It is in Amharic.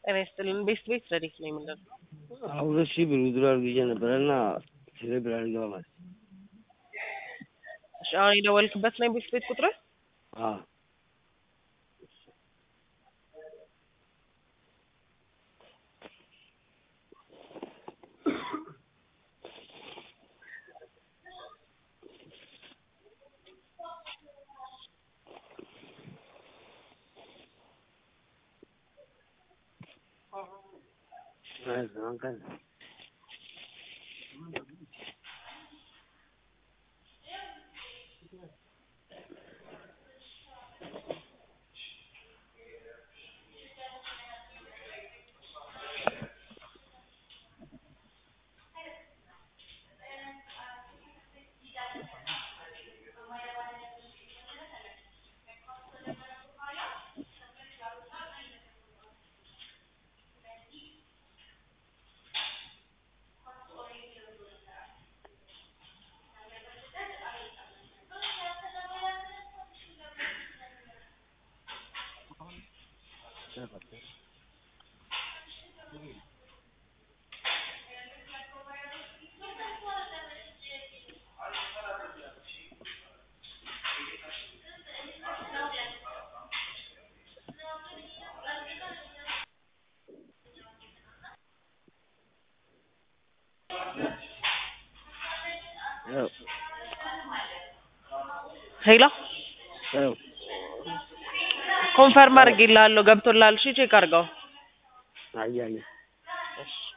ጤና ይስጥልን። ቤት ረዲት ነው የምንለው። አሁን እሺ ብሩ ድራር ጊዜ ነበርና ሴሌብራል ነው ማለት እሺ አሁን የደወልክበት ነው ቤት ቁጥር? አዎ Angkat. ሄሎ ኮንፈርም አድርጌልሃለሁ ገብቶልሃል። እሺ ቼክ አድርገው። አይ